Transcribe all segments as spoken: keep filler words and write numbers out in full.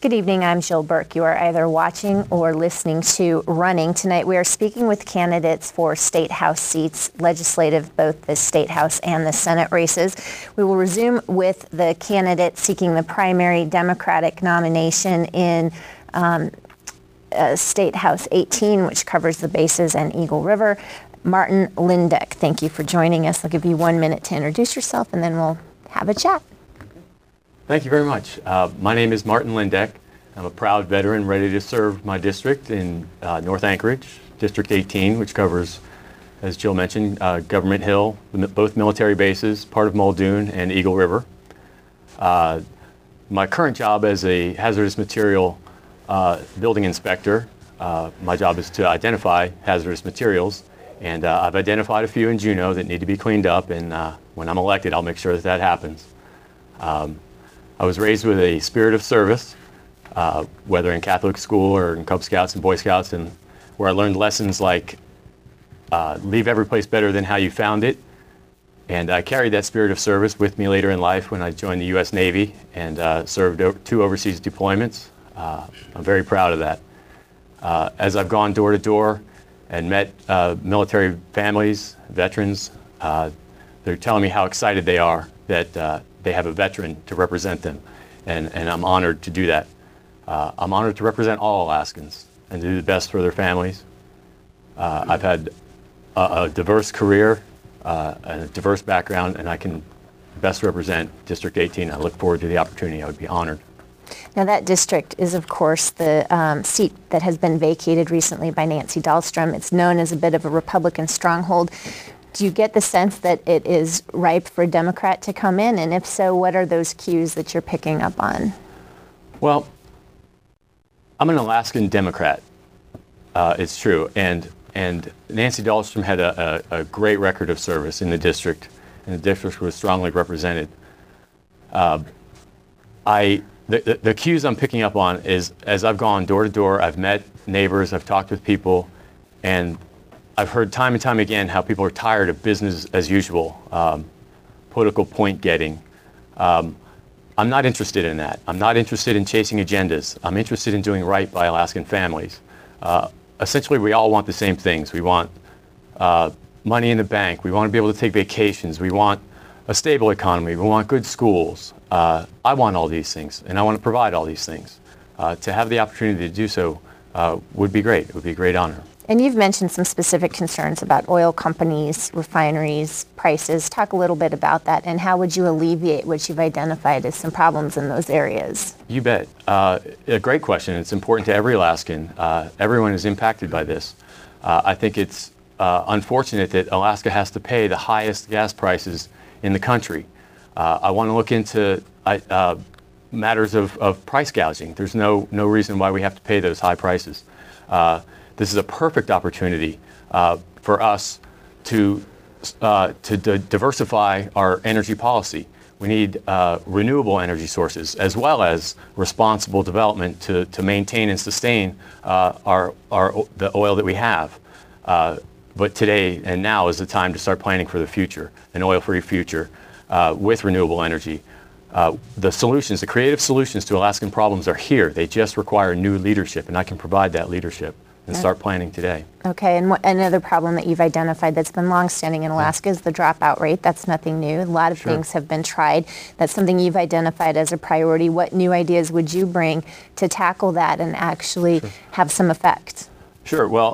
Good evening, I'm Jill Burke. You are either watching or listening to Running. Tonight we are speaking with candidates for State House seats, legislative, both the State House and the Senate races. We will resume with the candidate seeking the primary Democratic nomination in um, uh, State House eighteen, which covers the bases and Eagle River. Martin Lindeck, thank you for joining us. I'll give you one minute to introduce yourself and then we'll have a chat. Thank you very much. Uh, my name is Martin Lindeck. I'm a proud veteran ready to serve my district in uh, North Anchorage, District eighteen, which covers, as Jill mentioned, uh, Government Hill, both military bases, part of Muldoon, and Eagle River. Uh, my current job as a hazardous material uh, building inspector, uh, my job is to identify hazardous materials, and uh, I've identified a few in Juneau that need to be cleaned up, and uh, when I'm elected, I'll make sure that that happens. Um, I was raised with a spirit of service, uh, whether in Catholic school or in Cub Scouts and Boy Scouts, and where I learned lessons like uh, leave every place better than how you found it. And I carried that spirit of service with me later in life when I joined the U S Navy and uh, served o- two overseas deployments. Uh, I'm very proud of that. Uh, as I've gone door to door and met uh, military families, veterans, uh, they're telling me how excited they are that uh, they have a veteran to represent them, and, and I'm honored to do that. Uh, I'm honored to represent all Alaskans and to do the best for their families. Uh, I've had a, a diverse career uh, and a diverse background, and I can best represent District eighteen. I look forward to the opportunity. I would be honored. Now that district is, of course, the um, seat that has been vacated recently by Nancy Dahlstrom. It's known as a bit of a Republican stronghold. Do you get the sense that it is ripe for a Democrat to come in? And if so, what are those cues that you're picking up on? Well, I'm an Alaskan Democrat. Uh, it's true. And and Nancy Dahlstrom had a, a, a great record of service in the district, and the district was strongly represented. Uh, I the, the, the cues I'm picking up on is, as I've gone door to door, I've met neighbors, I've talked with people, and I've heard time and time again how people are tired of business as usual, um, political point getting. Um, I'm not interested in that. I'm not interested in chasing agendas. I'm interested in doing right by Alaskan families. Uh, essentially, we all want the same things. We want uh, money in the bank. We want to be able to take vacations. We want a stable economy. We want good schools. Uh, I want all these things, and I want to provide all these things. Uh, to have the opportunity to do so uh, would be great. It would be a great honor. And you've mentioned some specific concerns about oil companies, refineries, prices. Talk a little bit about that, and how would you alleviate what you've identified as some problems in those areas? You bet. Uh, a great question. It's important to every Alaskan. Uh, everyone is impacted by this. Uh, I think it's uh, unfortunate that Alaska has to pay the highest gas prices in the country. Uh, I want to look into uh, matters of, of price gouging. There's no, no reason why we have to pay those high prices. Uh, This is a perfect opportunity uh, for us to uh, to d- diversify our energy policy. We need uh, renewable energy sources as well as responsible development to, to maintain and sustain uh, our our the oil that we have. Uh, but today and now is the time to start planning for the future, an oil-free future uh, with renewable energy. Uh, the solutions, the creative solutions to Alaskan problems are here. They just require new leadership, and I can provide that leadership. And start planning today. Okay, and what, another problem that you've identified that's been longstanding in Alaska is the dropout rate. That's nothing new. A lot of Sure. things have been tried. That's something you've identified as a priority. What new ideas would you bring to tackle that and actually Sure. have some effect? Sure. Well,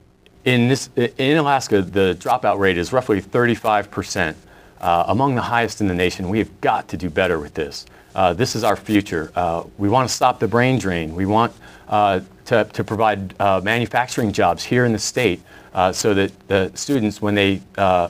in this in Alaska, the dropout rate is roughly thirty-five percent, uh, among the highest in the nation. We have got to do better with this. Uh, this is our future. Uh, we want to stop the brain drain. We want uh, to, to provide uh, manufacturing jobs here in the state uh, so that the students, when they uh,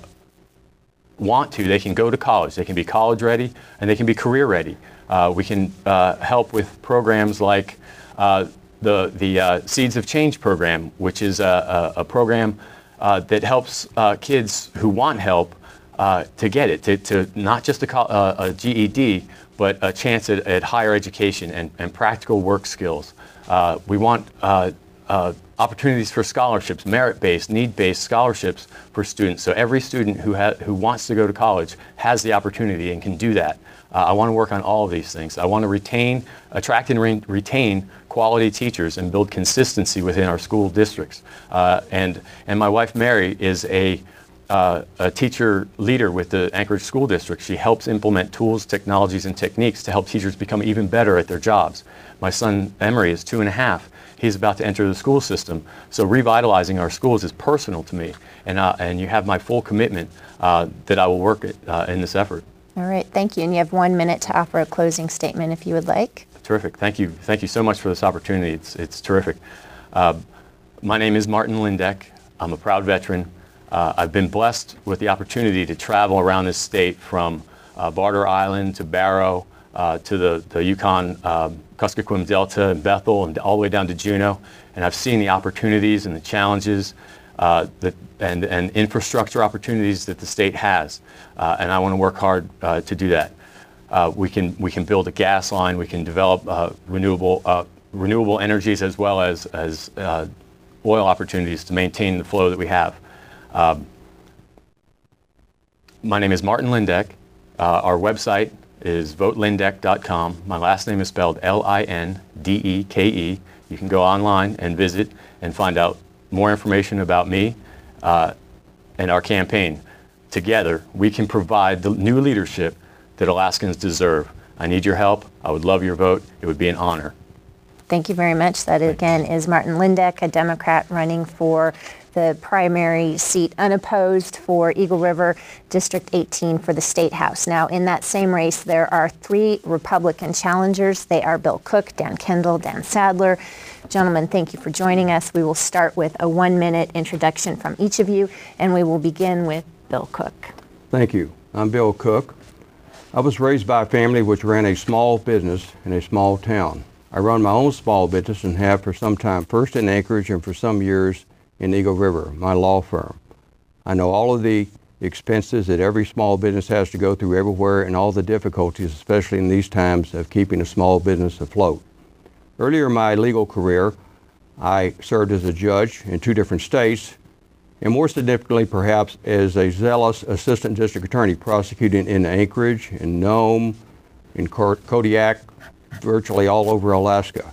want to, they can go to college. They can be college ready and they can be career ready. Uh, we can uh, help with programs like uh, the, the uh, Seeds of Change program, which is a, a, a program uh, that helps uh, kids who want help uh, to get it, to, to not just a, uh, a G E D, but a chance at, at higher education and, and practical work skills. Uh, we want uh, uh, opportunities for scholarships, merit-based, need-based scholarships for students. So every student who, ha who wants to go to college has the opportunity and can do that. Uh, I want to work on all of these things. I want to retain, attract and re retain quality teachers and build consistency within our school districts. Uh, and, and my wife, Mary, is a, uh, a teacher leader with the Anchorage School District. She helps implement tools, technologies, and techniques to help teachers become even better at their jobs. My son, Emery, is two and a half. He's about to enter the school system. So revitalizing our schools is personal to me. And, uh, and you have my full commitment uh, that I will work at, uh, in this effort. All right, thank you. And you have one minute to offer a closing statement if you would like. Terrific. Thank you. Thank you so much for this opportunity. It's, it's terrific. Uh, my name is Martin Lindeck. I'm a proud veteran. Uh, I've been blessed with the opportunity to travel around this state from uh, Barter Island to Barrow uh, to the, the Yukon, uh, Kuskokwim Delta and Bethel and all the way down to Juneau. And I've seen the opportunities and the challenges uh, that, and, and infrastructure opportunities that the state has. Uh, and I want to work hard uh, to do that. Uh, we can we can build a gas line. We can develop uh, renewable uh, renewable energies as well as as uh, oil opportunities to maintain the flow that we have. Um, my name is Martin Lindeck. Uh, our website is vote lindeck dot com. My last name is spelled L I N D E K E. You can go online and visit and find out more information about me uh, and our campaign. Together, we can provide the new leadership that Alaskans deserve. I need your help. I would love your vote. It would be an honor. Thank you very much. That again is Martin Lindeck, a Democrat running for the primary seat unopposed for Eagle River District eighteen for the State House. Now, in that same race, there are three Republican challengers. They are Bill Cook, Dan Kendall, Dan Sadler. Gentlemen, thank you for joining us. We will start with a one-minute introduction from each of you, and we will begin with Bill Cook. Thank you. I'm Bill Cook. I was raised by a family which ran a small business in a small town. I run my own small business and have for some time, first in Anchorage and for some years in Eagle River, my law firm. I know all of the expenses that every small business has to go through everywhere and all the difficulties, especially in these times, of keeping a small business afloat. Earlier in my legal career, I served as a judge in two different states, and more significantly perhaps as a zealous assistant district attorney prosecuting in Anchorage, in Nome, in Kodiak, virtually all over Alaska.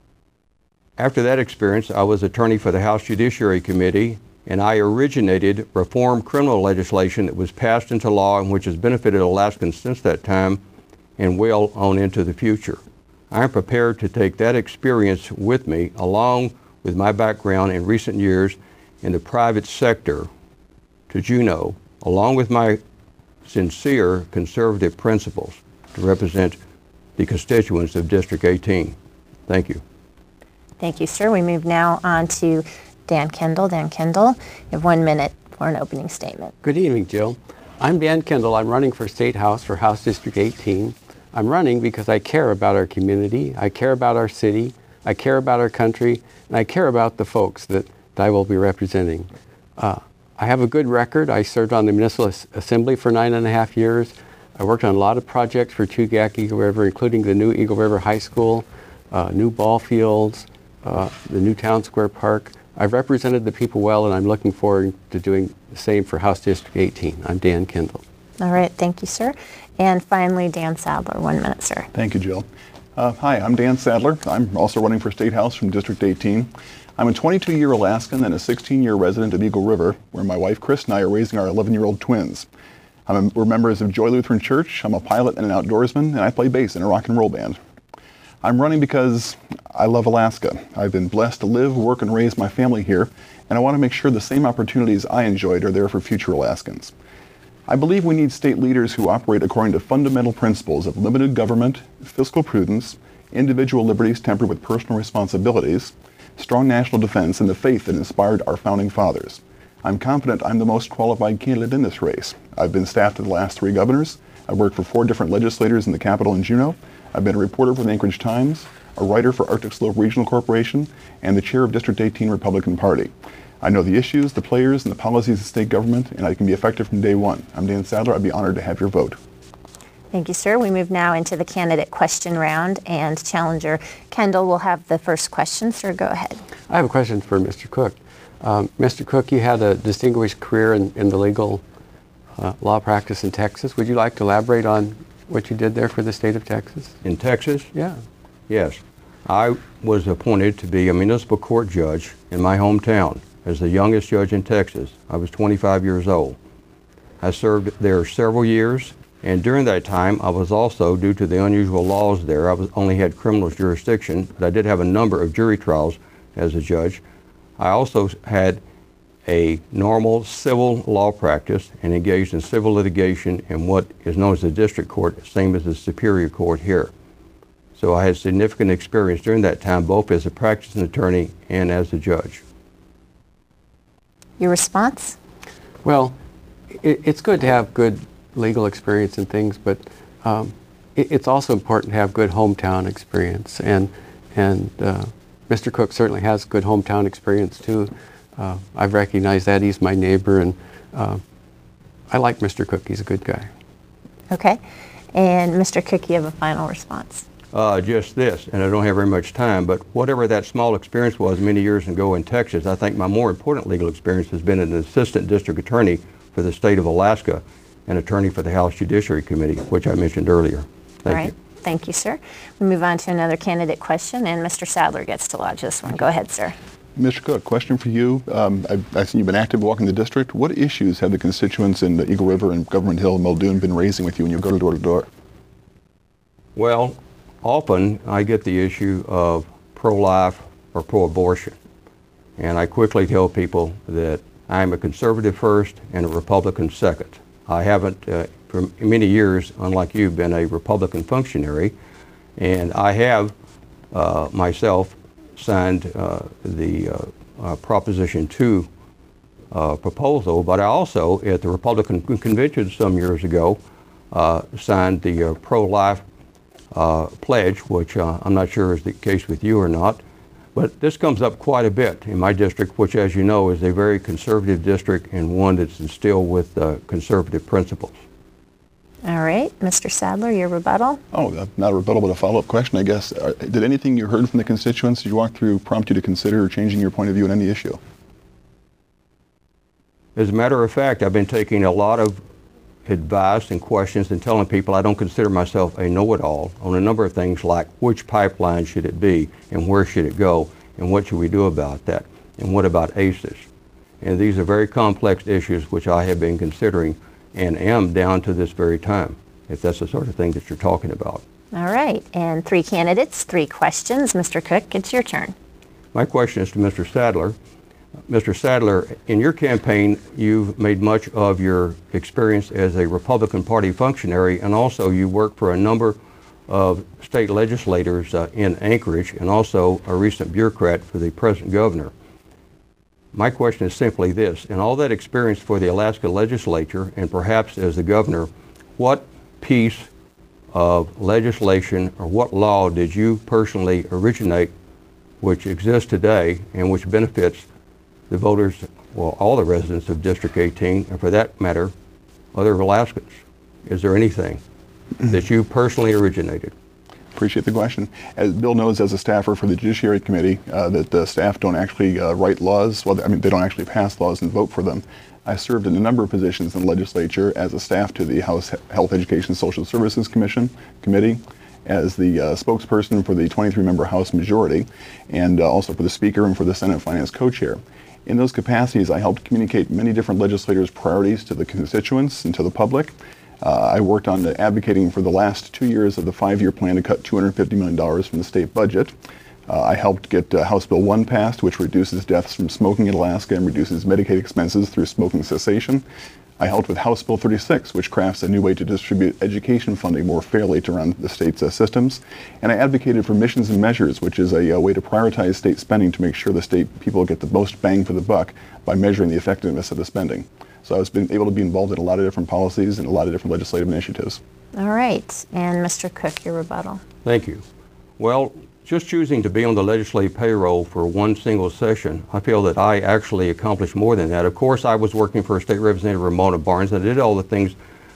After that experience, I was attorney for the House Judiciary Committee, and I originated reform criminal legislation that was passed into law and which has benefited Alaskans since that time and well on into the future. I am prepared to take that experience with me, along with my background in recent years in the private sector, to Juneau, along with my sincere conservative principles, to represent the constituents of District eighteen. Thank you. Thank you, sir. We move now on to Dan Kendall. Dan Kendall, you have one minute for an opening statement. Good evening, Jill. I'm Dan Kendall. I'm running for State House for House District eighteen. I'm running because I care about our community, I care about our city, I care about our country, and I care about the folks that, that I will be representing. Uh, I have a good record. I served on the Municipal Assembly for nine and a half years. I worked on a lot of projects for Chugach Eagle River, including the new Eagle River High School, uh, new ball fields, uh, the new Town Square Park. I've represented the people well, and I'm looking forward to doing the same for House District eighteen. I'm Dan Kendall. All right, thank you, sir. And finally, Dan Sadler, one minute, sir. Thank you, Jill. Uh, hi, I'm Dan Sadler. I'm also running for State House from District eighteen. I'm a twenty-two-year Alaskan and a sixteen-year resident of Eagle River, where my wife Chris and I are raising our eleven-year-old twins. I'm a, we're members of Joy Lutheran Church. I'm a pilot and an outdoorsman, and I play bass in a rock and roll band. I'm running because I love Alaska. I've been blessed to live, work, and raise my family here, and I want to make sure the same opportunities I enjoyed are there for future Alaskans. I believe we need state leaders who operate according to fundamental principles of limited government, fiscal prudence, individual liberties tempered with personal responsibilities, strong national defense, and the faith that inspired our founding fathers. I'm confident I'm the most qualified candidate in this race. I've been staffed to the last three governors. I've worked for four different legislators in the Capitol and Juneau. I've been a reporter for the Anchorage Times, a writer for Arctic Slope Regional Corporation, and the chair of District eighteen Republican Party. I know the issues, the players, and the policies of state government, and I can be effective from day one. I'm Dan Sadler. I'd be honored to have your vote. Thank you, sir. We move now into the candidate question round, and challenger Kendall will have the first question. Sir, go ahead. I have a question for Mister Cook. Um, Mister Cook, you had a distinguished career in, in the legal uh, law practice in Texas. Would you like to elaborate on what you did there for the state of Texas? In Texas? Yeah. Yes. I was appointed to be a municipal court judge in my hometown as the youngest judge in Texas. I was twenty-five years old. I served there several years, and during that time I was also, due to the unusual laws there, I was only had criminal jurisdiction, but I did have a number of jury trials as a judge. I also had a normal civil law practice and engaged in civil litigation in what is known as the district court, same as the superior court here. So I had significant experience during that time, both as a practicing attorney and as a judge. Your response? Well, it, it's good to have good legal experience and things, but um, it, it's also important to have good hometown experience. And, and uh, Mister Cook certainly has good hometown experience too. Uh, I've recognized that. He's my neighbor, and uh, I like Mister Cook. He's a good guy. Okay. And Mister Cook, you have a final response. Uh, just this, and I don't have very much time, but whatever that small experience was many years ago in Texas, I think my more important legal experience has been an assistant district attorney for the state of Alaska and attorney for the House Judiciary Committee, which I mentioned earlier. Thank All right. you. Thank you, sir. We move on to another candidate question, and Mister Sadler gets to lodge this one. Go ahead, sir. Mister Cook, question for you. Um, I've, I've seen you've been active walking the district. What issues have the constituents in the Eagle River and Government Hill and Muldoon been raising with you when you go door to door? Well, often I get the issue of pro-life or pro-abortion. And I quickly tell people that I'm a conservative first and a Republican second. I haven't, uh, for many years, unlike you, been a Republican functionary. And I have uh, myself signed uh, the uh, uh, Proposition two uh, proposal, but I also, at the Republican convention some years ago, uh, signed the uh, pro-life uh, pledge, which uh, I'm not sure is the case with you or not. But this comes up quite a bit in my district, which, as you know, is a very conservative district and one that's instilled with uh, conservative principles. All right. Mister Sadler, your rebuttal? Oh, uh, not a rebuttal, but a follow-up question, I guess. Uh, did anything you heard from the constituents you walked through prompt you to consider changing your point of view on any issue? As a matter of fact, I've been taking a lot of advice and questions and telling people I don't consider myself a know-it-all on a number of things like which pipeline should it be and where should it go and what should we do about that and what about A C E S. And these are very complex issues which I have been considering and am down to this very time, if that's the sort of thing that you're talking about. All right. And three candidates, three questions. Mister Cook, it's your turn. My question is to Mister Sadler. Mister Sadler, in your campaign, you've made much of your experience as a Republican Party functionary, and also you worked for a number of state legislators uh, in Anchorage, and also a recent bureaucrat for the present governor. My question is simply this: in all that experience for the Alaska legislature, and perhaps as the governor, what piece of legislation or what law did you personally originate which exists today and which benefits the voters, well, all the residents of District eighteen, and for that matter, other Alaskans? Is there anything that you personally originated? Appreciate the question. As Bill knows, as a staffer for the Judiciary Committee, uh, that the staff don't actually uh, write laws. Well, I mean, they don't actually pass laws and vote for them. I served in a number of positions in the legislature as a staff to the House Health, Education, Social Services Commission Committee, as the uh, spokesperson for the twenty-three member House majority, and uh, also for the Speaker and for the Senate Finance Co-Chair. In those capacities, I helped communicate many different legislators' priorities to the constituents and to the public. Uh, I worked on the advocating for the last two years of the five-year plan to cut two hundred fifty million dollars from the state budget. Uh, I helped get uh, House Bill one passed, which reduces deaths from smoking in Alaska and reduces Medicaid expenses through smoking cessation. I helped with House Bill thirty-six, which crafts a new way to distribute education funding more fairly to run the state's uh, systems. And I advocated for missions and measures, which is a, a way to prioritize state spending to make sure the state people get the most bang for the buck by measuring the effectiveness of the spending. So I was been able to be involved in a lot of different policies and a lot of different legislative initiatives. All right. And Mister Cook, your rebuttal. Thank you. Well, just choosing to be on the legislative payroll for one single session, I feel that I actually accomplished more than that. Of course, I was working for State Representative Ramona Barnes, and I did all the things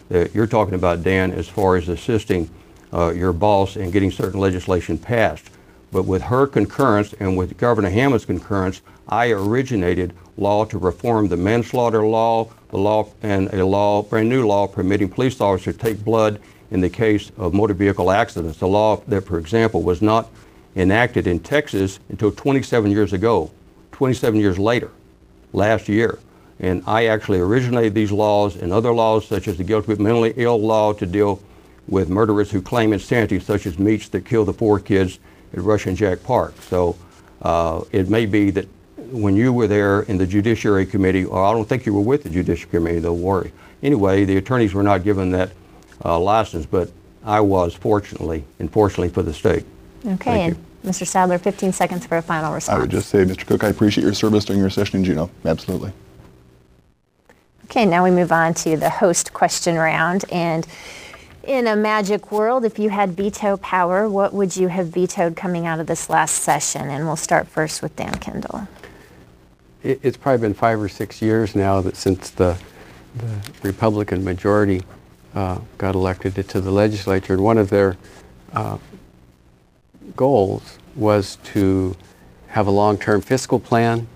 that you're talking about, Dan, as far as assisting uh, your boss in getting certain legislation passed. But with her concurrence and with Governor Hammond's concurrence, I originated law to reform the manslaughter law, the law, and a law, brand new law permitting police officers to take blood in the case of motor vehicle accidents. A law that, for example, was not enacted in Texas until twenty-seven years ago, twenty-seven years later, last year. And I actually originated these laws and other laws such as the guilty but mentally ill law to deal with murderers who claim insanity, such as Meach that killed the four kids at Russian Jack Park. So uh, it may be that when you were there in the Judiciary Committee, or I don't think you were with the Judiciary Committee, don't worry. Anyway, the attorneys were not given that uh, license, but I was, fortunately, unfortunately for the state. Okay, Thank and you. Mister Sadler, fifteen seconds for a final response. I would just say, Mister Cook, I appreciate your service during your session in Juneau. Absolutely. Okay, now we move on to the host question round. And in a magic world, if you had veto power, what would you have vetoed coming out of this last session? And we'll start first with Dan Kendall. It, it's probably been five or six years now that since the, the Republican majority uh, got elected to the legislature. And one of their uh, goals was to have a long-term fiscal plan.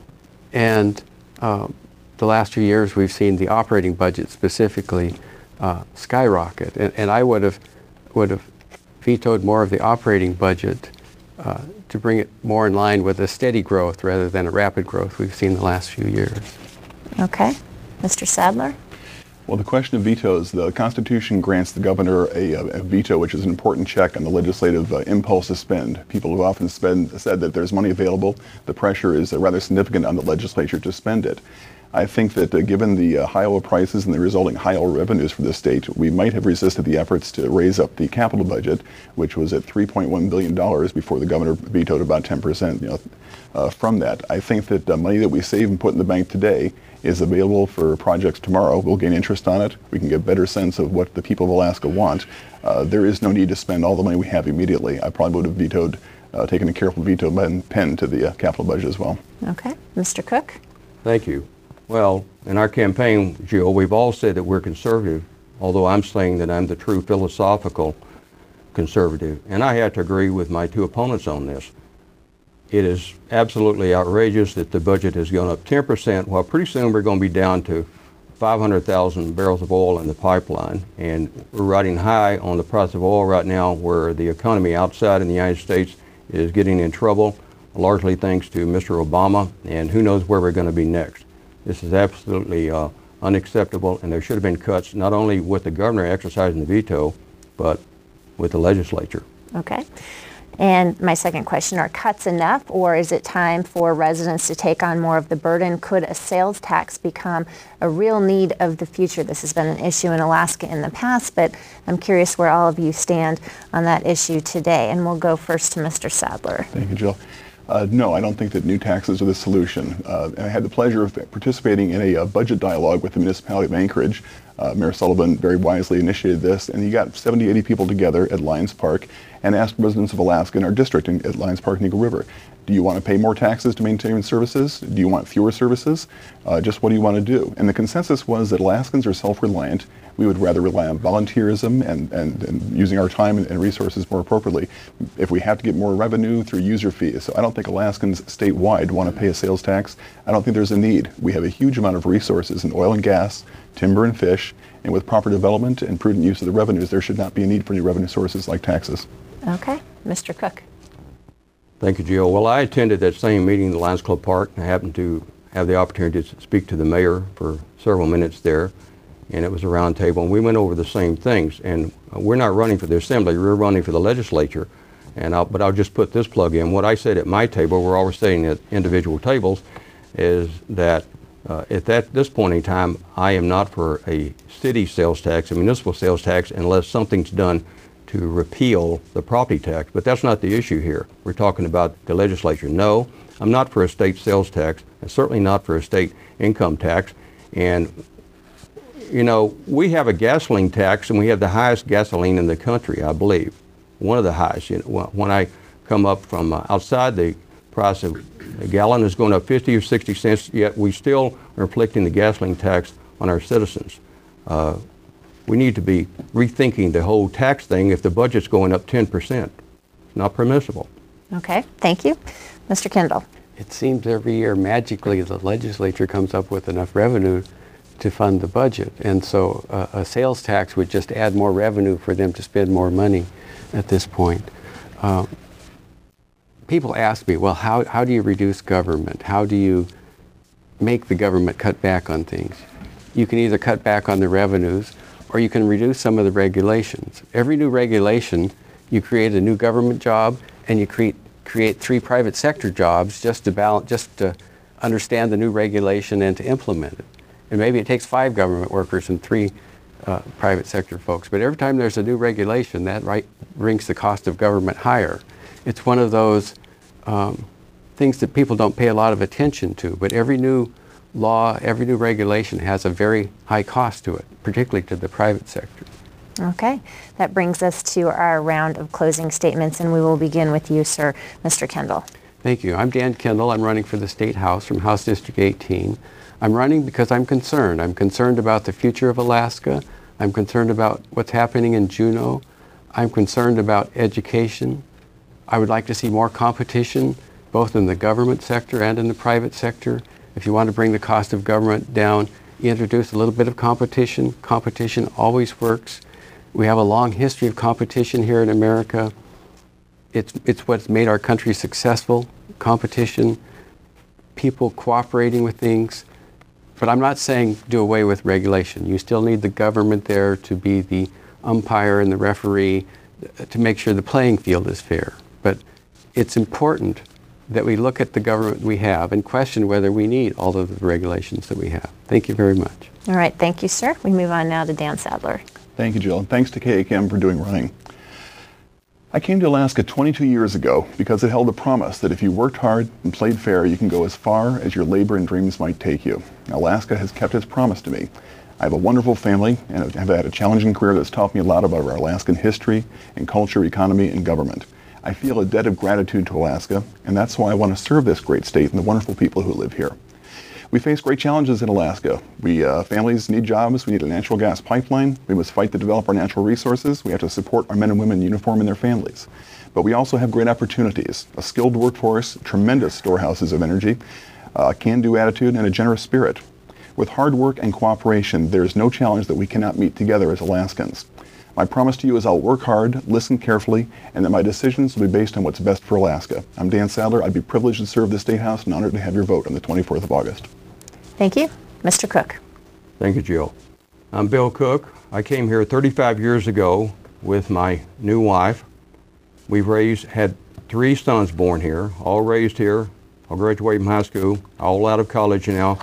And uh, the last few years we've seen the operating budget specifically uh, skyrocket. And, and I would have would have vetoed more of the operating budget uh, to bring it more in line with a steady growth rather than a rapid growth we've seen the last few years. Okay. Mister Sadler? Well, the question of vetoes, the Constitution grants the governor a, a veto, which is an important check on the legislative uh, impulse to spend. People have often spend, said that there's money available. The pressure is uh, rather significant on the legislature to spend it. I think that uh, given the uh, high oil prices and the resulting high oil revenues for the state, we might have resisted the efforts to raise up the capital budget, which was at three point one billion dollars before the governor vetoed about ten percent you know, uh, from that. I think that uh, money that we save and put in the bank today is available for projects tomorrow. We'll gain interest on it. We can get a better sense of what the people of Alaska want. Uh, there is no need to spend all the money we have immediately. I probably would have vetoed, uh, taken a careful veto pen to the uh, capital budget as well. Okay. Mister Cook? Thank you. Well, in our campaign, Jill, we've all said that we're conservative, although I'm saying that I'm the true philosophical conservative. And I have to agree with my two opponents on this. It is absolutely outrageous that the budget has gone up ten percent, while pretty soon we're going to be down to five hundred thousand barrels of oil in the pipeline. And we're riding high on the price of oil right now, where the economy outside in the United States is getting in trouble, largely thanks to Mister Obama, and who knows where we're going to be next. This is absolutely uh, unacceptable, and there should have been cuts not only with the governor exercising the veto, but with the legislature. Okay. And my second question, are cuts enough, or is it time for residents to take on more of the burden? Could a sales tax become a real need of the future? This has been an issue in Alaska in the past, but I'm curious where all of you stand on that issue today. And we'll go first to Mister Sadler. Thank you, Jill. Uh, no, I don't think that new taxes are the solution. Uh, I had the pleasure of participating in a, a budget dialogue with the municipality of Anchorage. Uh, Mayor Sullivan very wisely initiated this, and he got seventy, eighty people together at Lions Park and asked residents of Alaska in our district in, at Lions Park and Eagle River, do you want to pay more taxes to maintain services? Do you want fewer services? Uh, just what do you want to do? And the consensus was that Alaskans are self-reliant. We would rather rely on volunteerism and, and, and using our time and, and resources more appropriately if we have to get more revenue through user fees. So I don't think Alaskans statewide want to pay a sales tax. I don't think there's a need. We have a huge amount of resources in oil and gas, timber and fish, and with proper development and prudent use of the revenues, there should not be a need for any revenue sources like taxes. Okay. Mister Cook. Thank you, Jill. Well, I attended that same meeting in the Lions Club Park. I happened to have the opportunity to speak to the mayor for several minutes there, and it was a round table, and we went over the same things. And we're not running for the assembly, we're running for the legislature. And I'll, but I'll just put this plug in. What I said at my table, we're always saying at individual tables, is that uh, at that, this point in time, I am not for a city sales tax, a municipal sales tax, unless something's done to repeal the property tax. But that's not the issue here. We're talking about the legislature. No, I'm not for a state sales tax, and certainly not for a state income tax. And you know, we have a gasoline tax, and we have the highest gasoline in the country, I believe. One of the highest. You know, when I come up from uh, outside, the price of a gallon is going up fifty or sixty cents, yet we still are inflicting the gasoline tax on our citizens. Uh, we need to be rethinking the whole tax thing if the budget's going up ten percent. It's not permissible. Okay, thank you. Mister Kendall. It seems every year magically the legislature comes up with enough revenue to fund the budget. And so uh, a sales tax would just add more revenue for them to spend more money at this point. Uh, people ask me, well, how, how do you reduce government? How do you make the government cut back on things? You can either cut back on the revenues or you can reduce some of the regulations. Every new regulation, you create a new government job and you create create three private sector jobs just to balance, just to understand the new regulation and to implement it. And maybe it takes five government workers and three uh, private sector folks. But every time there's a new regulation, that right brings the cost of government higher. It's one of those um, things that people don't pay a lot of attention to. But every new law, every new regulation has a very high cost to it, particularly to the private sector. Okay, that brings us to our round of closing statements, and we will begin with you, sir, Mister Kendall. Thank you. I'm Dan Kendall. I'm running for the State House from House District eighteen. I'm running because I'm concerned. I'm concerned about the future of Alaska. I'm concerned about what's happening in Juneau. I'm concerned about education. I would like to see more competition, both in the government sector and in the private sector. If you want to bring the cost of government down, you introduce a little bit of competition. Competition always works. We have a long history of competition here in America. It's, it's what's made our country successful, competition, people cooperating with things. But I'm not saying do away with regulation. You still need the government there to be the umpire and the referee to make sure the playing field is fair. But it's important that we look at the government we have and question whether we need all of the regulations that we have. Thank you very much. All right, thank you, sir. We move on now to Dan Sadler. Thank you, Jill, and thanks to K A K M for doing running. I came to Alaska twenty-two years ago because it held the promise that if you worked hard and played fair, you can go as far as your labor and dreams might take you. Alaska has kept its promise to me. I have a wonderful family and have had a challenging career that's taught me a lot about our Alaskan history and culture, economy, and government. I feel a debt of gratitude to Alaska, and that's why I want to serve this great state and the wonderful people who live here. We face great challenges in Alaska. We uh, families need jobs. We need a natural gas pipeline. We must fight to develop our natural resources. We have to support our men and women in uniform and their families. But we also have great opportunities, a skilled workforce, tremendous storehouses of energy, a can-do attitude, and a generous spirit. With hard work and cooperation, there is no challenge that we cannot meet together as Alaskans. My promise to you is I'll work hard, listen carefully, and that my decisions will be based on what's best for Alaska. I'm Dan Sadler. I'd be privileged to serve the State House and honored to have your vote on the twenty-fourth of August. Thank you. Mister Cook. Thank you, Jill. I'm Bill Cook. I came here thirty-five years ago with my new wife. We've raised, had three sons born here, all raised here, all graduated from high school, all out of college now.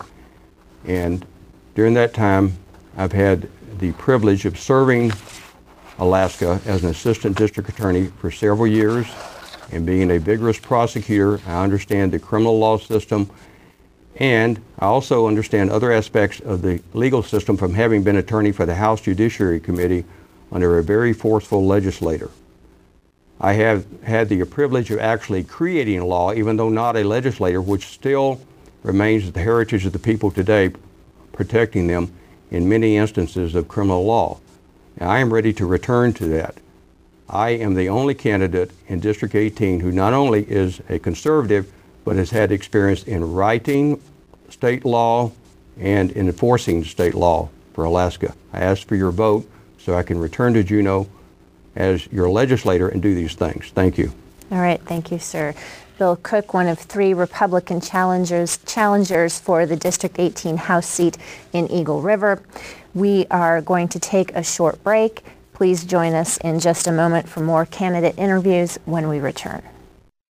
And during that time, I've had the privilege of serving Alaska as an assistant district attorney for several years and being a vigorous prosecutor. I understand the criminal law system, and I also understand other aspects of the legal system from having been attorney for the House Judiciary Committee under a very forceful legislator. I have had the privilege of actually creating a law, even though not a legislator, which still remains the heritage of the people today, protecting them in many instances of criminal law. And I am ready to return to that. I am the only candidate in District eighteen who not only is a conservative, but has had experience in writing state law and in enforcing state law for Alaska. I ask for your vote so I can return to Juneau as your legislator and do these things. Thank you. All right, thank you, sir. Bill Cook, one of three Republican challengers, challengers for the District eighteen House seat in Eagle River. We are going to take a short break. Please join us in just a moment for more candidate interviews when we return.